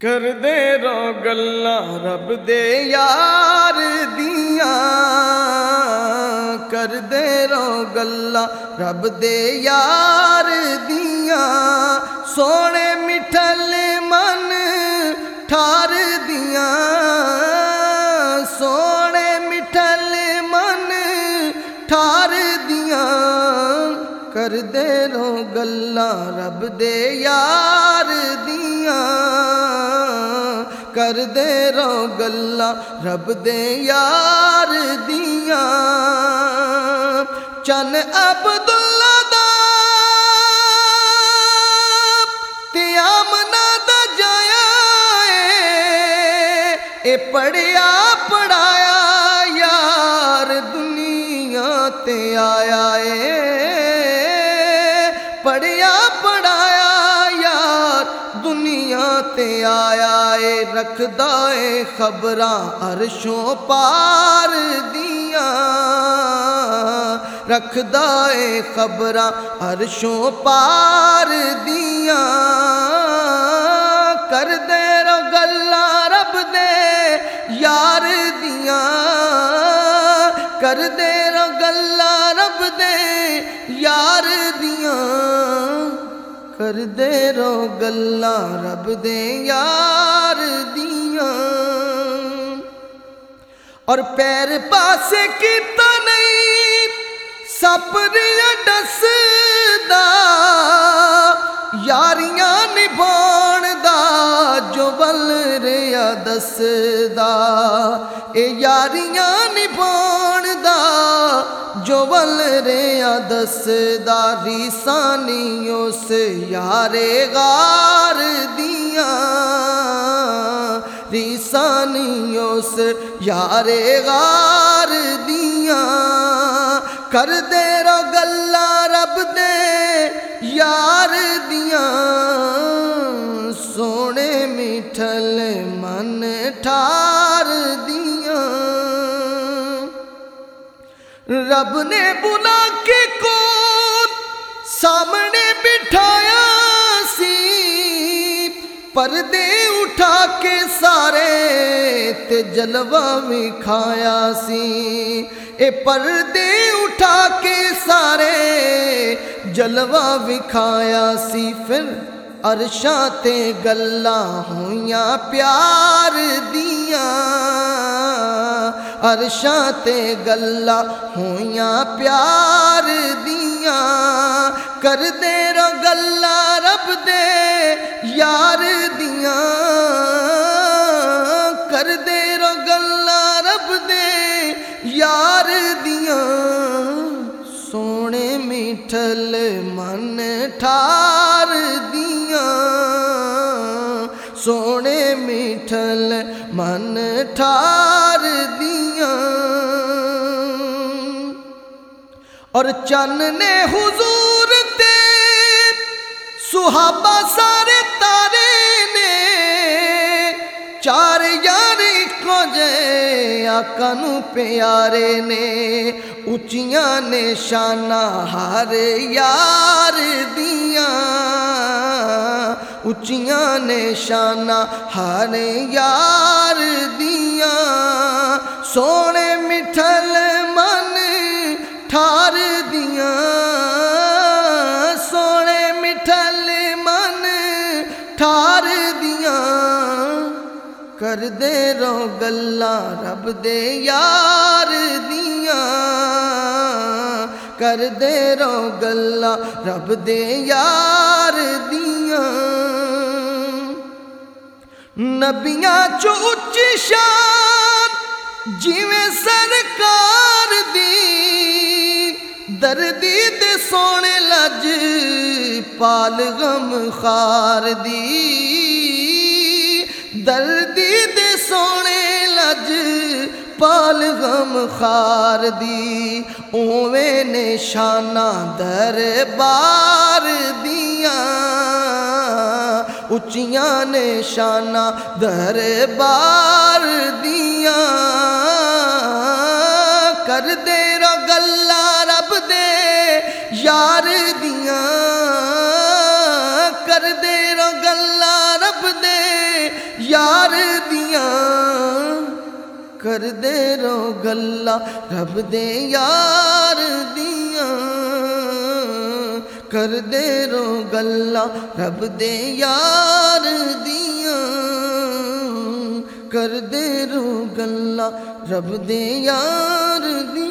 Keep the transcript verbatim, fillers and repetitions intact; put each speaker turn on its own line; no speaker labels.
کر دے رو گلاں رب دے یار دیاں، کر دے رو گلاں رب دے یار دیاں، سونے مٹھل من ٹھار دیاں، سونے مٹھل من ٹھار دیاں، کر دے رو گلاں رب دے یار دیاں، کر دے رو گلاں رب دے یار دیاں، چن عبداللہ دا تے آمنہ دا جایا اے، اے پڑھیا پڑھایا یار دنیا تے آیا اے، پڑھیا پڑھایا یار دنیا تے آیا اے، رکھدا اے خبراں عرشوں پار دیاں، رکھدا اے خبراں عرشوں پار دیاں، کر دے رو گلاں رب دے یار دیاں، کر دے رو گلاں رب دے یار دیاں، کر دے رو گلاں رب دے یار دیاں، اور پیر پاسے کیتا نہیں سپریاں ڈسدا، یاریاں نبھاؤن دا جو ول ریا دسدا، اے یاریاں نبھاؤن دا جو ول ریا دسدا، ریسانی اس یارے غار دیاں، ریسانی اس یارے غار دیاں، کر دے رو گلاں رب دے یار دیاں، سونے مٹھل من ٹھار دیاں، رب نے بلا کے کون سامنے بٹھایا سی، پردے اٹھا کے سارے تے جلوہ وکھایا سی، اے پردے اٹھا کے سارے جلوہ وکھایا سی، پھر عرشاں تے گلاں ہویاں پیار دیاں، عرشاں تے گلاں ہویاں پیار دیاں، کر دے رو گلاں رب دے یار دیاں، کر دے رو گلاں رب دے یار دیاں، سونے مٹھل من ٹھار دیاں، سونے مٹھل من ٹھار دیاں، اور چن نے حضور تے صحابہ سارے تارے نے، چار یار اکو جے آقا نو پیارے نے، اچیاں نے شانہ ہر یار دیاں، اچیاں نے شانہ ہر یار دیاں، سونے مٹھل من ٹھار دیاں، سونے مٹھل من ٹھار دیاں، کر دے رو گلاں رب دے یار دیاں، کر دے رو گلاں رب دے یار دیاں، نبیاں چو اچھی شان جیویں سرکار دی، دردی تے سونے لج پال غم خار دی، دردی تے سونے لج پال غم خار دی، اوویں نے شاناں دربار دیاں، اچیاں نے شاناں دربار دیاں، کر دے رو گلاں رب دے یار دیاں، کر دے رو گلاں رب دے یار دیاں کر دے رو گلا رب دے یار دیاں کر دے رو گلا رب دے یار دیاں کر دے رو گلا رب دے یار دیاں